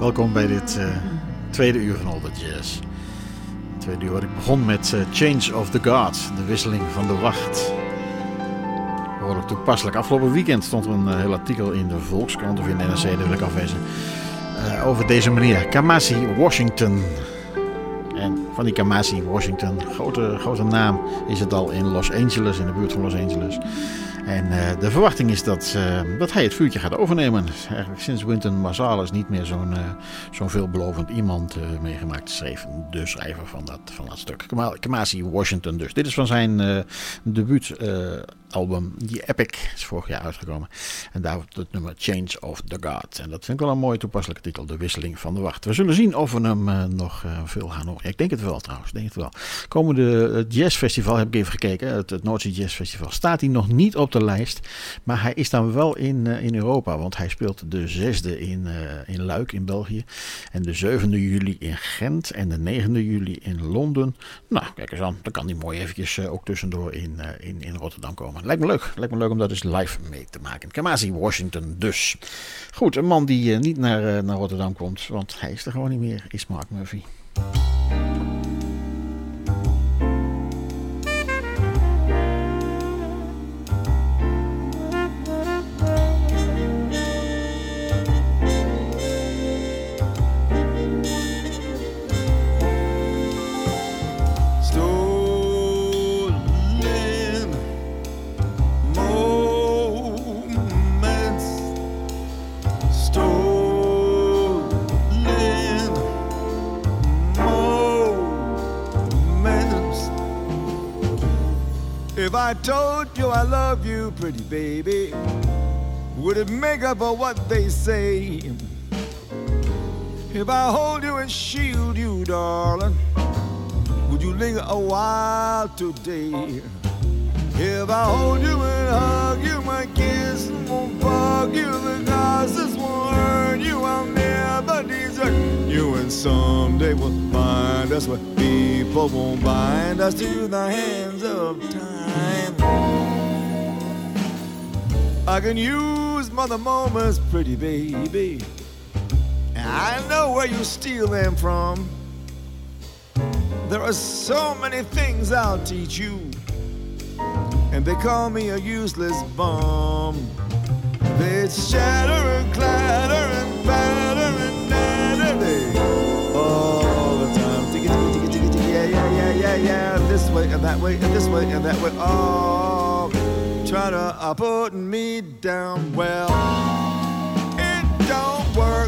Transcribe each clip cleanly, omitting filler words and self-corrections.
Welkom bij dit tweede uur van All That Jazz. Tweede uur wat ik begon met Change of the Guard, de wisseling van de wacht. Behoorlijk toepasselijk. Afgelopen weekend stond er een heel artikel in de Volkskrant of in de NRC, dat wil ik afwezen, over deze meneer, Kamasi Washington. En van die Kamasi Washington, grote naam is het al in Los Angeles, in de buurt van Los Angeles. En de verwachting is dat hij het vuurtje gaat overnemen. Eigenlijk sinds Wynton Marsalis niet meer zo'n veelbelovend iemand meegemaakt. Schreef de schrijver van dat stuk. Kamasi Washington dus. Dit is van zijn debuutalbum The Epic. Is vorig jaar uitgekomen. En daar het nummer Change of the Guard. En dat vind ik wel een mooi toepasselijke titel. De wisseling van de wacht. We zullen zien of we hem nog veel gaan horen. Ik denk het wel trouwens. Komende jazzfestival heb ik even gekeken. Het Noordzee Jazz Festival. Staat hij nog niet op de lijst. Maar hij is dan wel in Europa. Want hij speelt de 6e in Luik in België. En de 7e juli in Gent. En de 9e juli in Londen. Nou, kijk eens aan. Dan kan hij mooi eventjes ook tussendoor in Rotterdam komen. Lijkt me leuk om dat eens live mee te maken. Kamasi Washington dus. Goed, een man die niet naar Rotterdam komt. Want hij is er gewoon niet meer. Is Mark Murphy. If I told you I love you, pretty baby, would it make up for what they say? If I hold you and shield you, darling, would you linger a while today? If I hold you and hug you, my kiss won't bug you, the gossips won't hurt you, I'll never desert you, and someday we'll find us where people won't bind us to the hands of time. I can use mother moments, pretty baby, and I know where you steal them from. There are so many things I'll teach you, and they call me a useless bum. They shatter and clatter and batter and natter all the time. Ticky, yeah. This way and that way and this way and that way. Oh, try to put me down. Well, it don't work.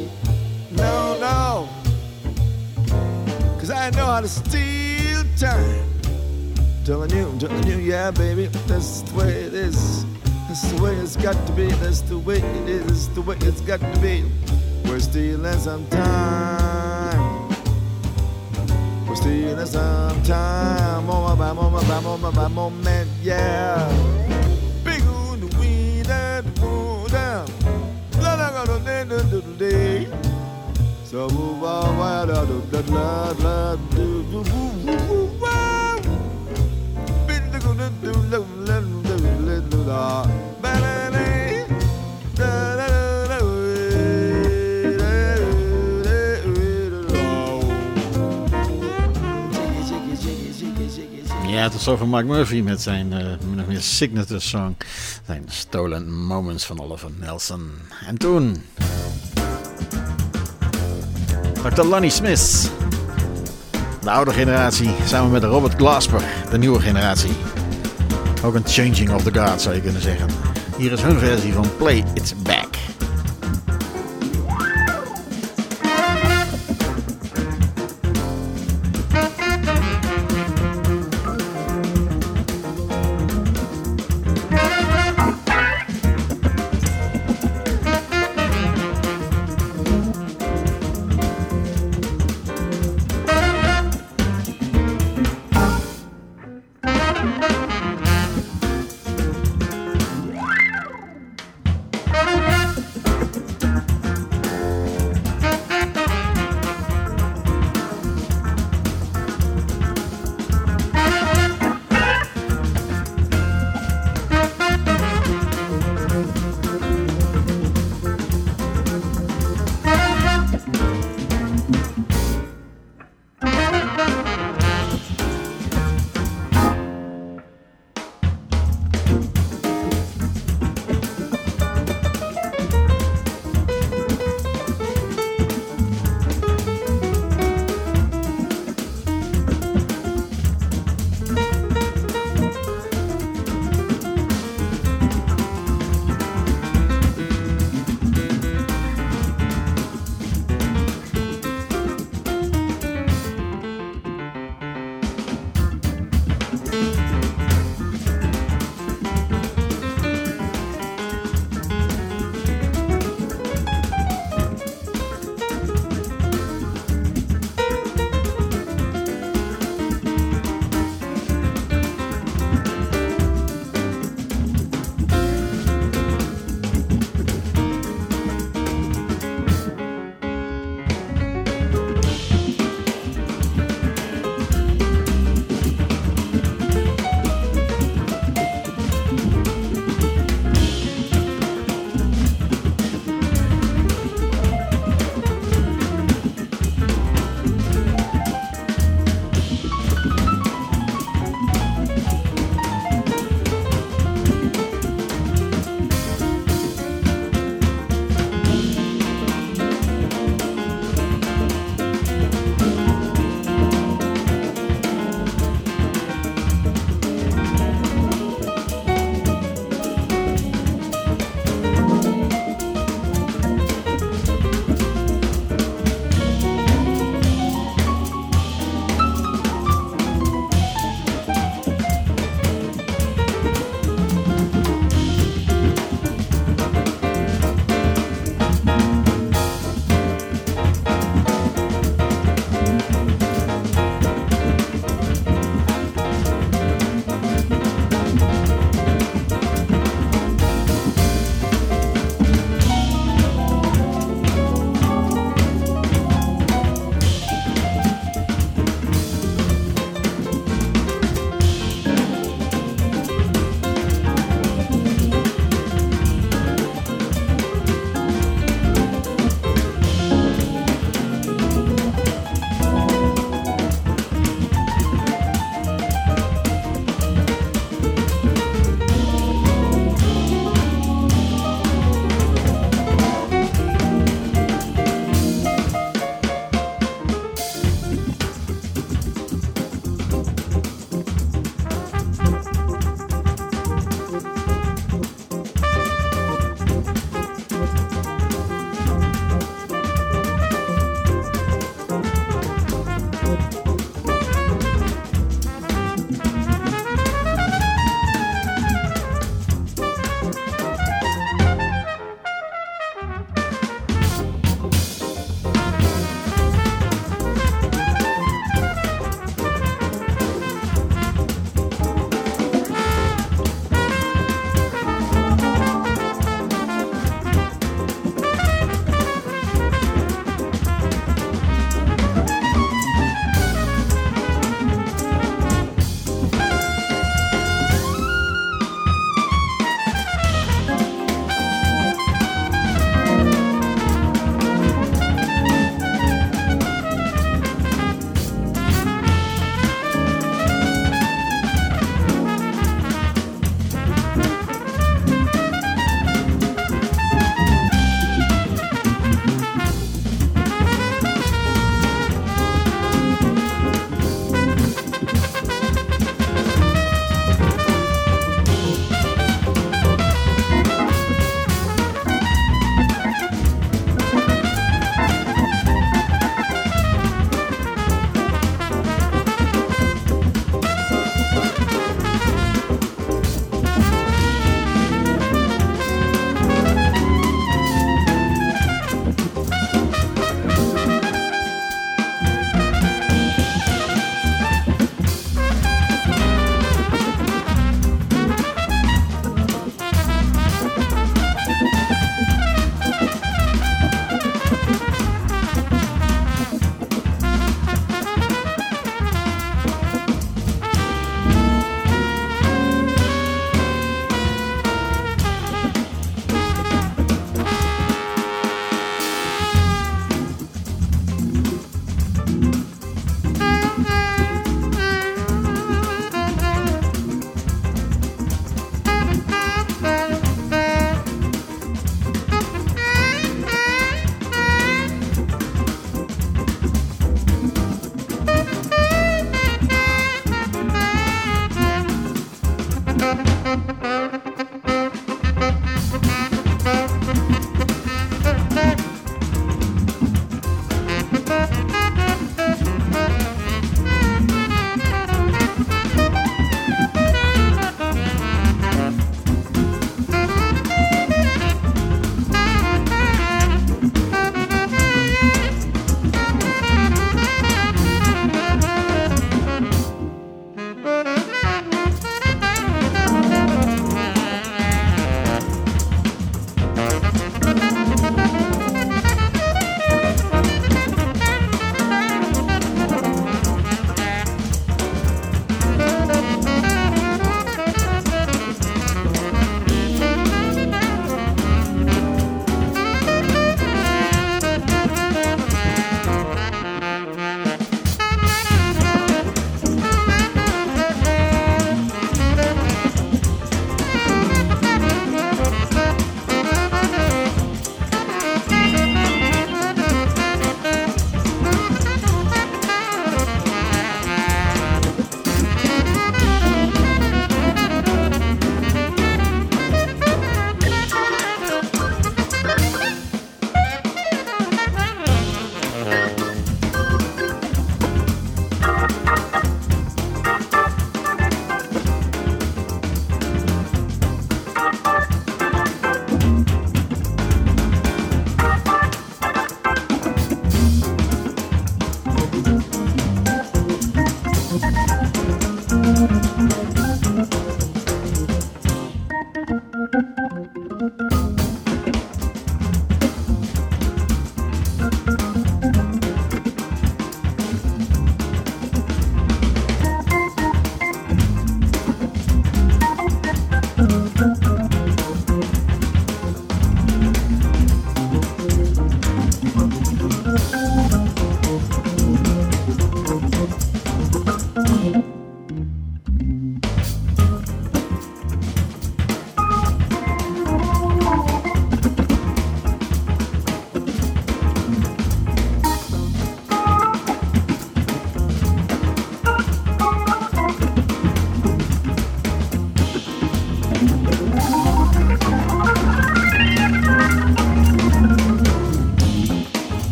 No. 'Cause I know how to steal time. Telling you, yeah, baby, that's the way it is. That's the way it's got to be. That's the way it is. The way it's got to be. We're stealing some time. We're stealing some time. Moment, yeah. Big on the weed and the moon down. Day. So move on, wild out of the blood, Ja, tot zover Mark Murphy met zijn nog meer signature song. Zijn Stolen Moments van Oliver Nelson. En toen Dr. Lonnie Smith. De oude generatie samen met Robert Glasper, de nieuwe generatie. Ook een changing of the guard zou je kunnen zeggen. Hier is hun versie van Play It Back.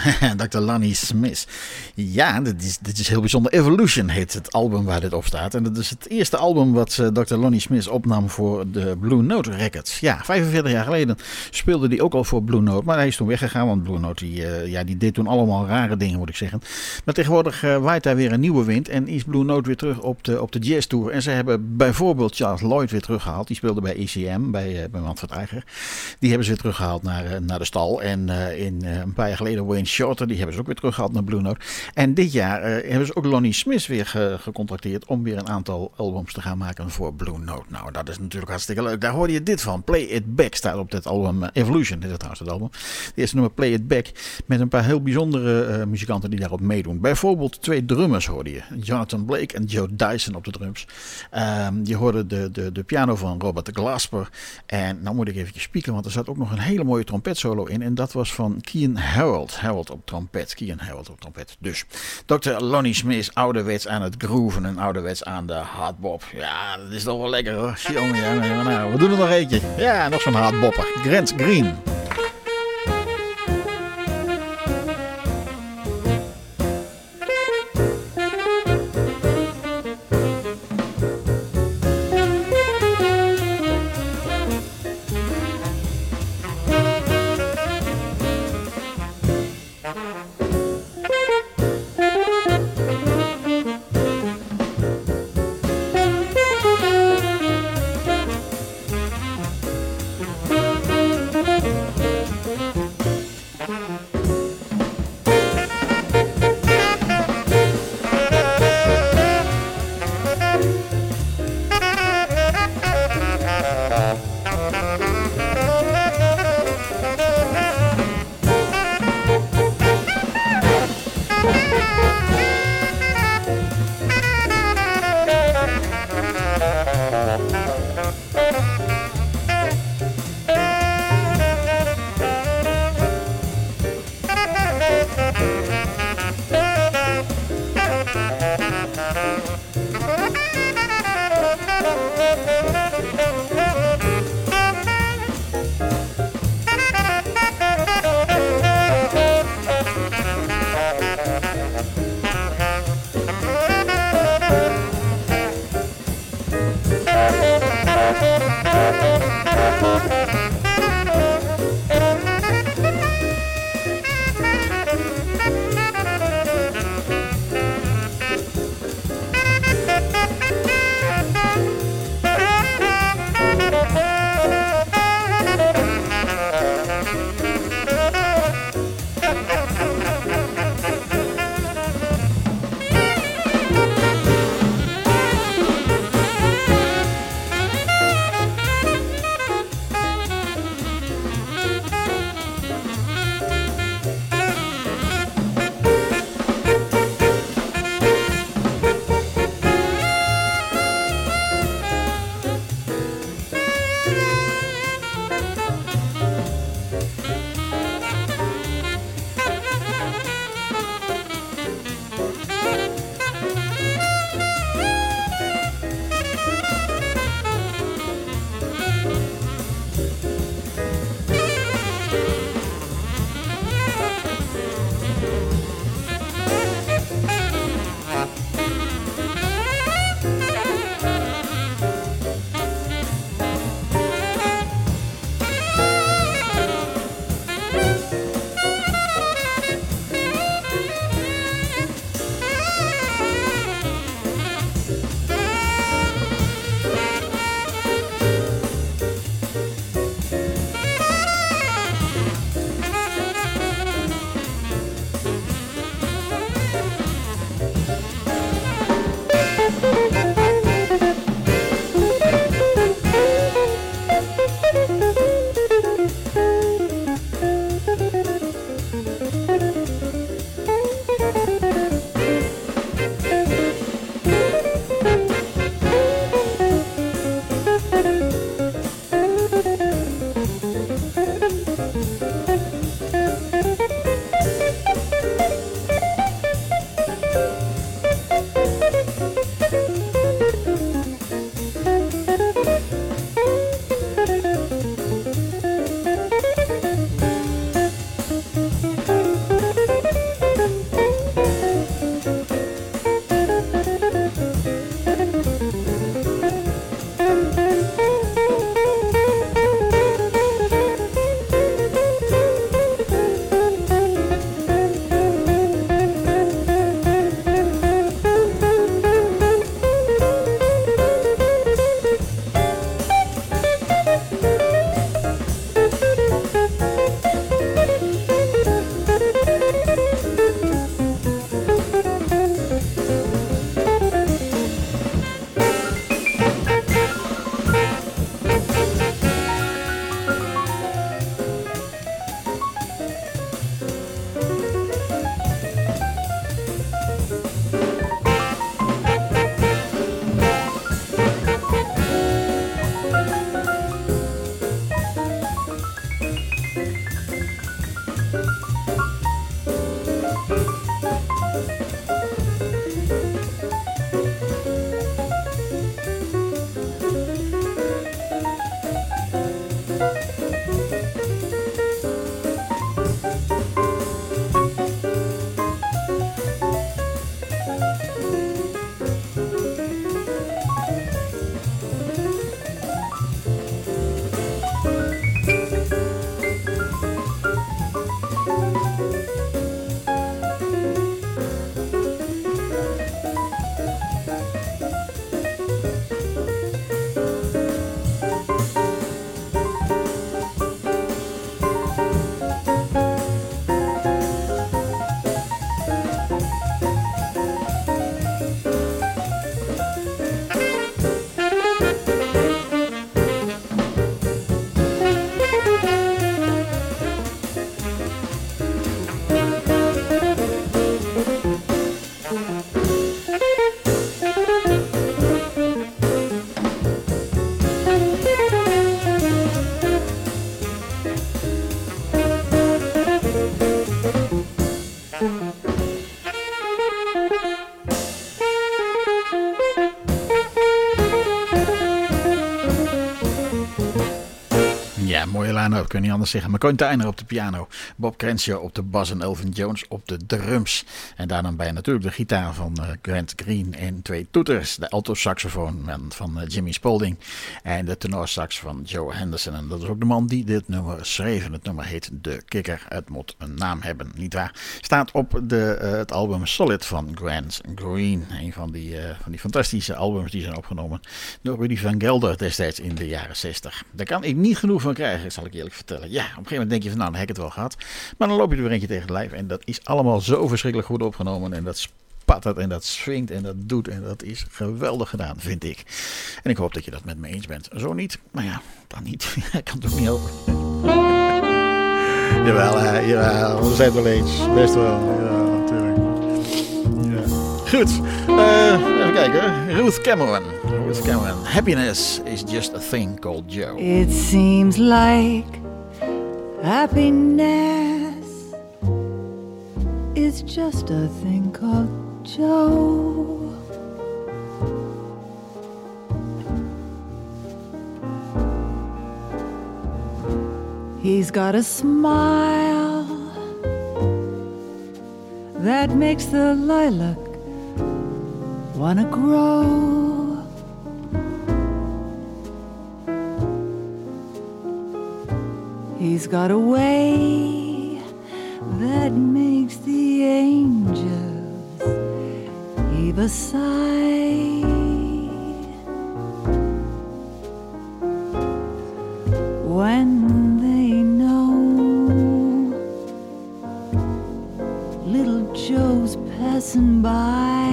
Dr. Lonnie Smith. Ja, dit is heel bijzonder. Evolution heet het album waar dit op staat. En dat is het eerste album wat Dr. Lonnie Smith opnam voor de Blue Note Records. Ja, 45 jaar geleden speelde hij ook al voor Blue Note. Maar hij is toen weggegaan, want Blue Note die deed toen allemaal rare dingen, moet ik zeggen. Maar tegenwoordig waait daar weer een nieuwe wind. En is Blue Note weer terug op de jazz tour. En ze hebben bijvoorbeeld Charles Lloyd weer teruggehaald. Die speelde bij ECM, bij Manfred Eicher. Die hebben ze weer teruggehaald naar de stal. En een paar jaar geleden Wayne Shorter, die hebben ze ook weer teruggehaald naar Blue Note. En dit jaar hebben ze ook Lonnie Smith weer gecontacteerd om weer een aantal albums te gaan maken voor Blue Note. Nou, dat is natuurlijk hartstikke leuk. Daar hoorde je dit van. Play It Back staat op dit album. Evolution is het trouwens, het album. Het eerste nummer Play It Back met een paar heel bijzondere muzikanten die daarop meedoen. Bijvoorbeeld 2 drummers hoorde je. Jonathan Blake en Joe Dyson op de drums. Je hoorde de piano van Robert Glasper. En nou moet ik even spieken, want er zat ook nog een hele mooie trompetsolo in. En dat was van Kean Harold. Harold op trompet. Kean Harold op trompet. Dus Dr. Lonnie Smith, ouderwets aan het grooven en ouderwets aan de hardbop. Ja, dat is toch wel lekker hoor. Jongen, nou, we doen er nog eentje. Ja, nog zo'n hardbopper. Grant Green. mooie line-up, kun je niet anders zeggen. McCoy Tyner op de piano, Bob Crenshaw op de bas en Elvin Jones op de drums. En daar dan bij natuurlijk de gitaar van Grant Green en 2 toeters. De alto-saxofoon van Jimmy Spalding en de tenorsax van Joe Henderson. En dat is ook de man die dit nummer schreef. En het nummer heet De Kikker. Het moet een naam hebben, nietwaar? Staat op het album Solid van Grant Green. Een van die fantastische albums die zijn opgenomen door Rudy van Gelder destijds in de jaren 60. Daar kan ik niet genoeg van krijgen, zal ik eerlijk vertellen. Ja, op een gegeven moment denk je van nou, dan heb ik het wel gehad. Maar dan loop je er weer eentje tegen het lijf. En dat is allemaal zo verschrikkelijk goed opgenomen. En dat spattert en dat swingt en dat doet. En dat is geweldig gedaan, vind ik. En ik hoop dat je dat met me eens bent. Zo niet, maar ja, dan niet. Ik kan het ook niet helpen. Jawel, we zijn het wel eens. Best wel, ja, natuurlijk. Ja. Goed, even kijken. Ruth Cameron, happiness is just a thing called Joe. It seems like happiness is just a thing called Joe. He's got a smile that makes the lilac wanna grow. He's got a way that makes the angels heave a sigh. When they know little Joe's passing by.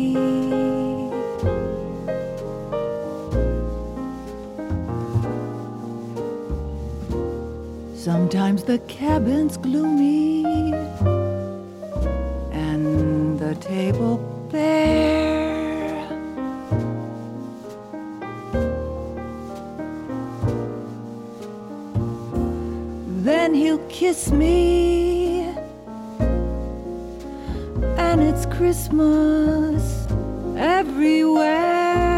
Sometimes the cabin's gloomy and the table bare. Then he'll kiss me and it's Christmas everywhere.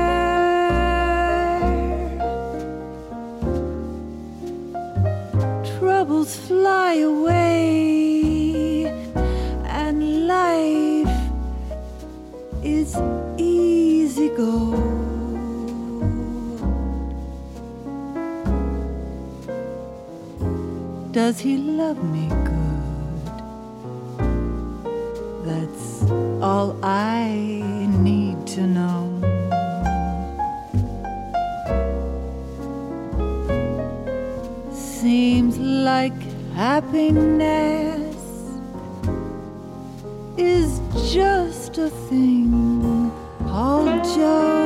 Troubles fly away and life is easy go. Does he love me good? That's all I need to know. Seems like happiness is just a thing called Joe.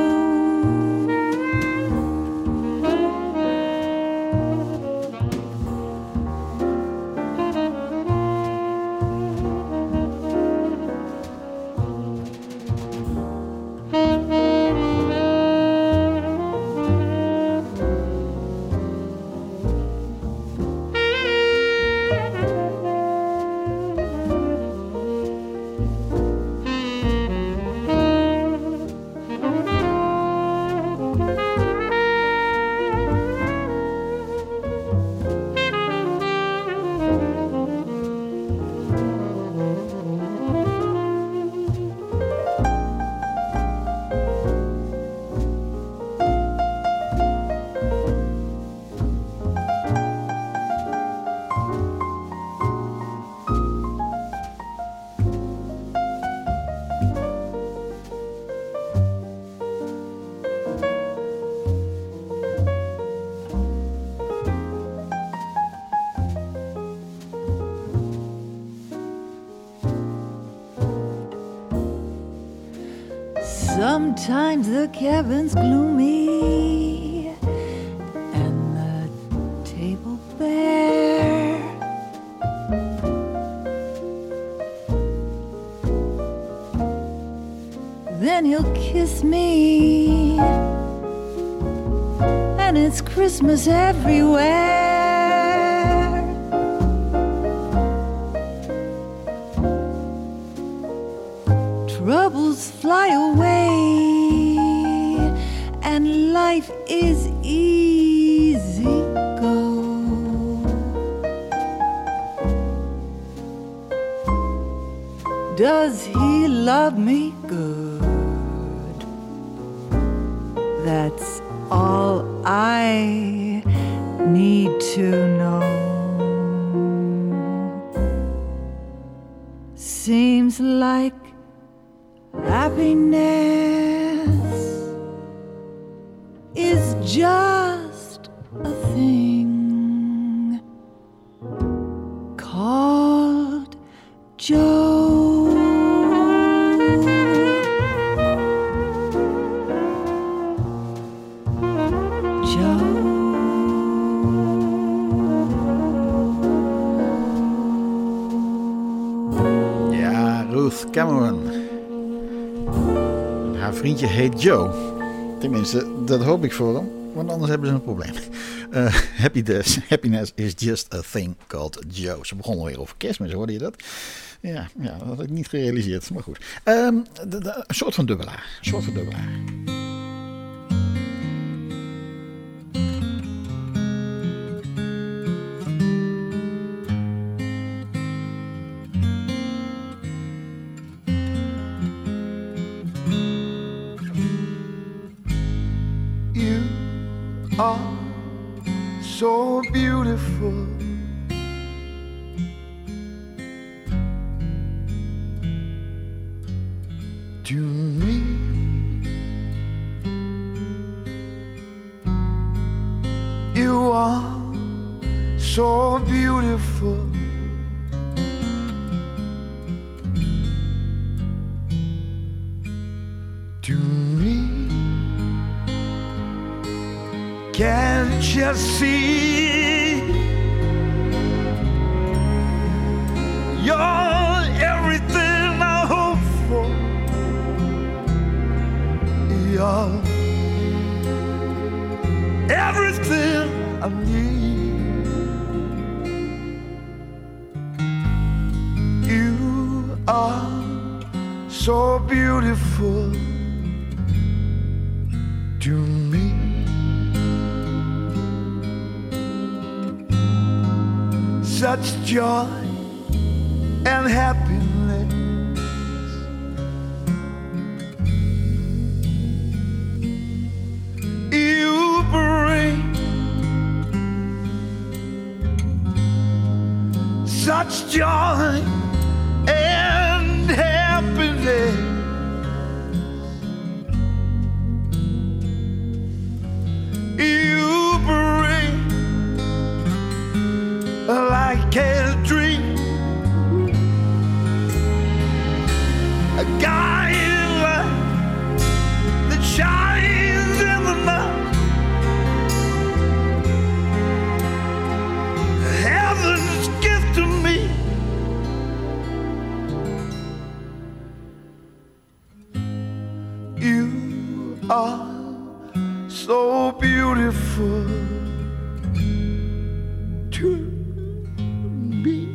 Sometimes the cabin's gloomy and the table bare. Then he'll kiss me and it's Christmas everywhere. Troubles fly away and life is easy go. love me good. That's all I need to know. Seems like happiness is just a thing called Joe. Ja, Ruth Cameron. Haar vriendje heet Joe. Tenminste, dat hoop ik voor hem. Want anders hebben ze een probleem. Happiness is just a thing called Joe. Ze begonnen weer over kerstmis, hoorde je dat? Ja, dat had ik niet gerealiseerd. Maar goed. Een soort van dubbelaar. You are so beautiful. To me, you are so beautiful. To me, can't you see? You're everything I hope for. You're everything I need. You are so beautiful to me. Such joy and happiness. You bring such joy and happiness. You bring like a dream, a guiding light that shines in the night. Heaven's gift to me. You are so beautiful to me.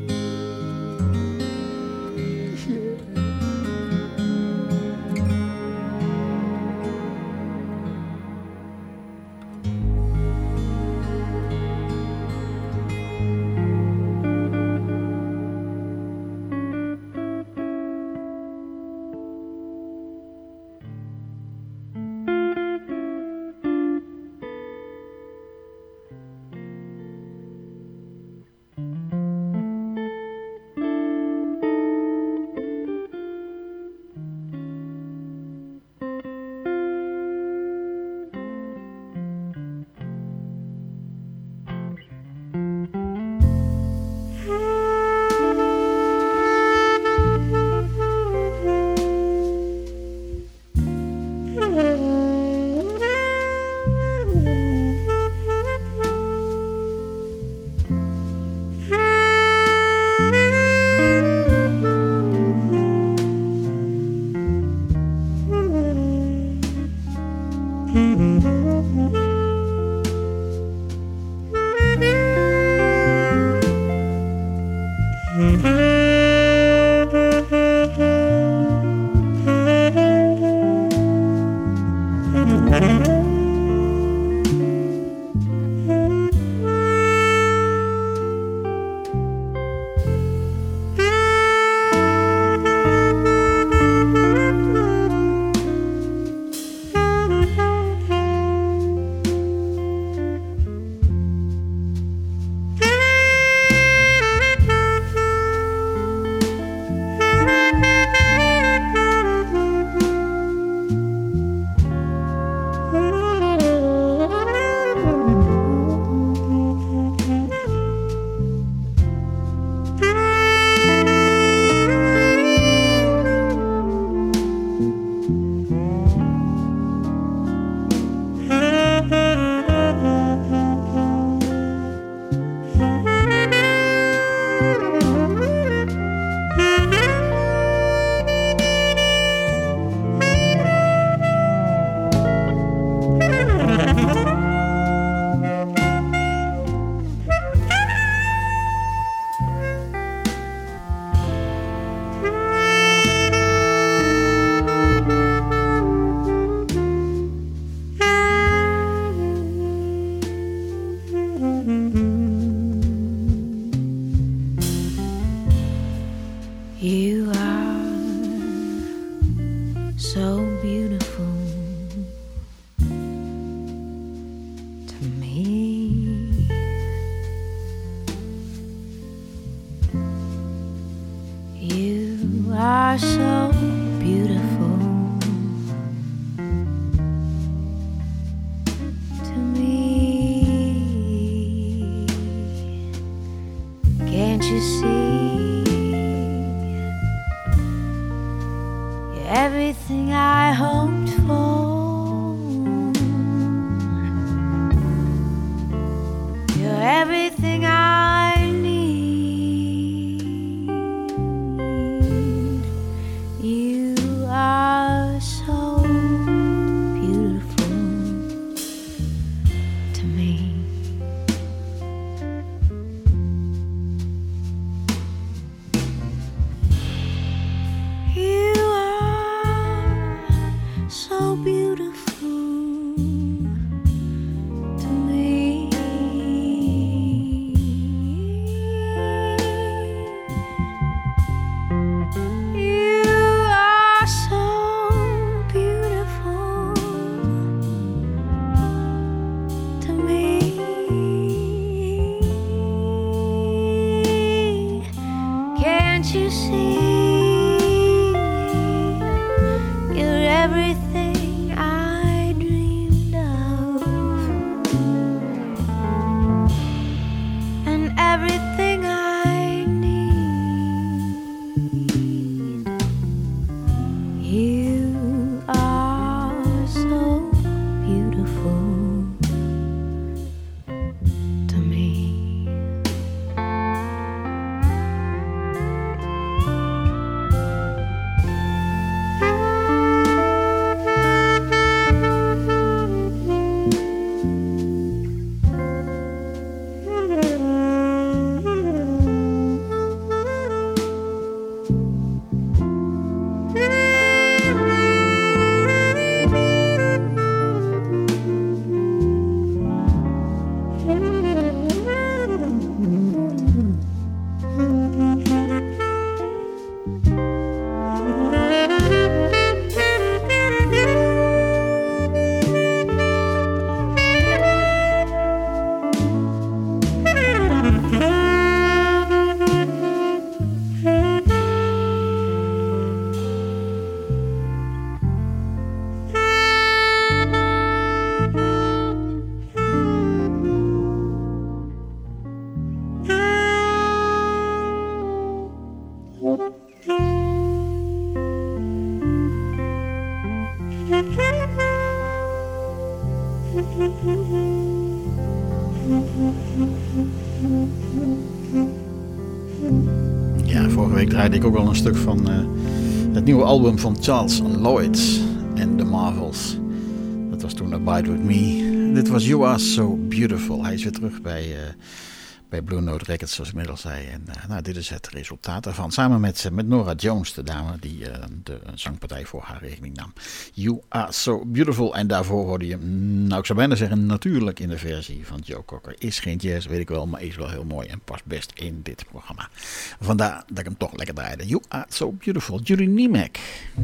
draaide ik ook wel een stuk van het nieuwe album van Charles Lloyd en The Marvels. Dat was toen Abide With Me. Dit was You Are So Beautiful. Hij is weer terug bij Blue Note Records, zoals ik inmiddels zei. En dit is het resultaat daarvan. Samen met Nora Jones, de dame die de zangpartij voor haar rekening nam. You Are So Beautiful. En daarvoor hoorde je, nou ik zou bijna zeggen, natuurlijk in de versie van Joe Cocker. Is geen jazz, weet ik wel, maar is wel heel mooi en past best in dit programma. Vandaar dat ik hem toch lekker draaide. You Are So Beautiful. Judy Niemek.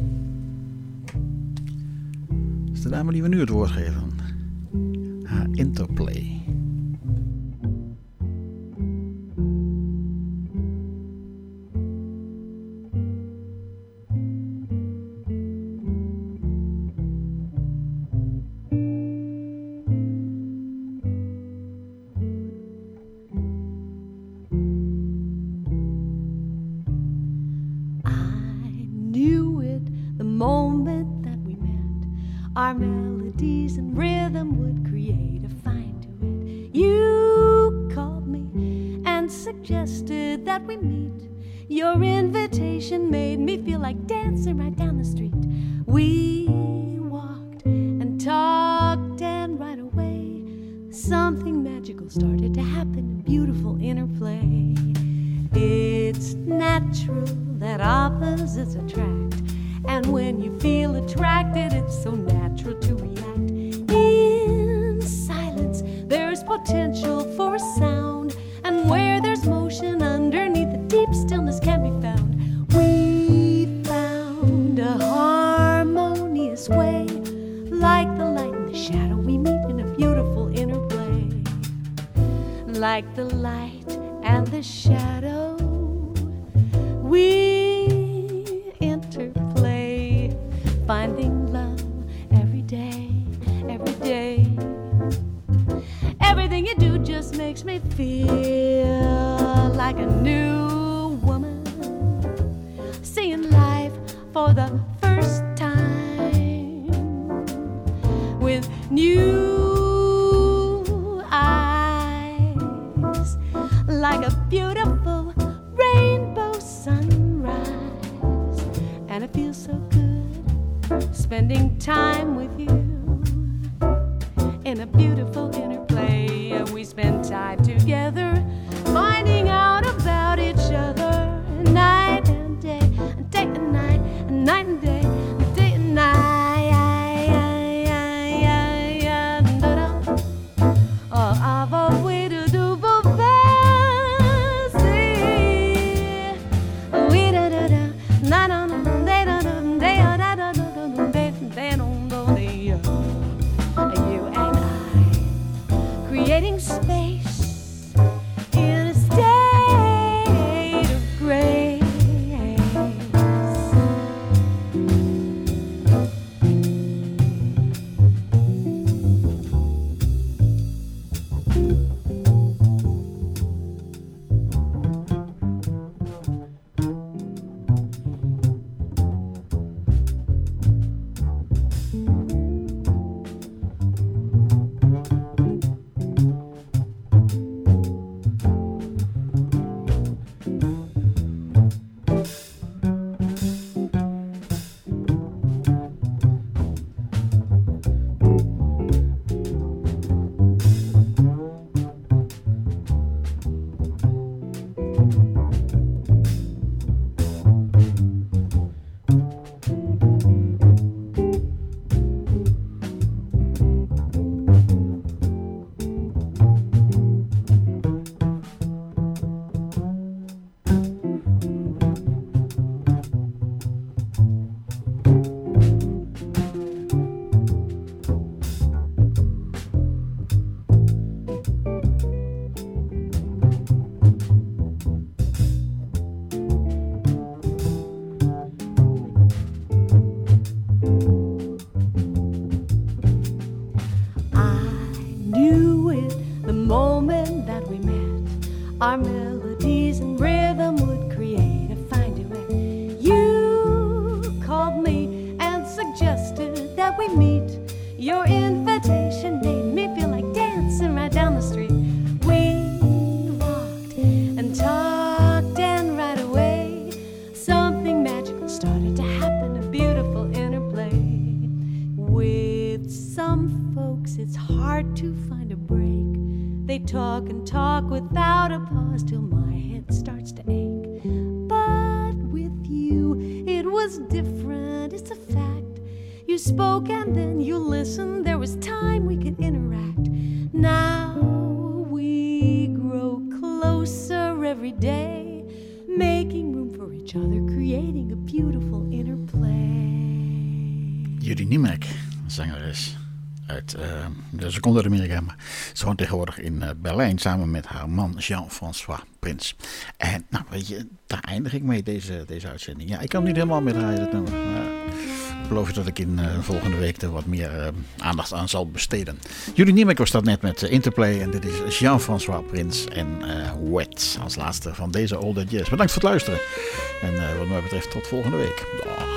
Dat is de dame die we nu het woord geven. Haar interplay. Our melodies and rhythm would create a fine duet. You called me and suggested that we meet. Your invitation made me feel like dancing right down the street. We walked and talked, and right away something magical started to happen, a beautiful interplay. It's natural that opposites attract, and when you feel attracted, it's so natural to react. In silence, there's potential for a sound, and where there's motion underneath, the deep stillness can be found. We found a harmonious way, like the light and the shadow we meet in a beautiful interplay. Like the light and the shadow, we interplay, finding love every day, every day. Everything you do just makes me feel like a new woman, seeing life for the first time with new eyes, like a beautiful rainbow sunrise. And it feels so good spending time with you in a beautiful interplay. We spend time together, finding out about each other, night and day, day and night, night and day, day and night. Creating space in a state of grace. Our melodies and rhythm would create a fine duet. You called me and suggested that we meet. Your invitation made me feel like dancing right down the street. We walked and talked, and right away voice, it's hard to find a break. They talk and talk without a pause till my head starts to ache. But with you, it was different, it's a fact. You spoke and then you listened, there was time we could interact. Now we grow closer every day, making room for each other, creating a beautiful interplay. Judy Niemek, zangeres uit de seconde Amerika, maar ze woont tegenwoordig in Berlijn samen met haar man Jean-François Prins. En nou weet je, daar eindig ik mee deze uitzending. Ja, ik kan niet helemaal meer draaien dat nummer. Ik beloof je dat ik in volgende week er wat meer aandacht aan zal besteden. Judy Niemek was dat net met Interplay en dit is Jean-François Prins en Wet als laatste van deze Older Jazz. Bedankt voor het luisteren en wat mij betreft tot volgende week. Dag.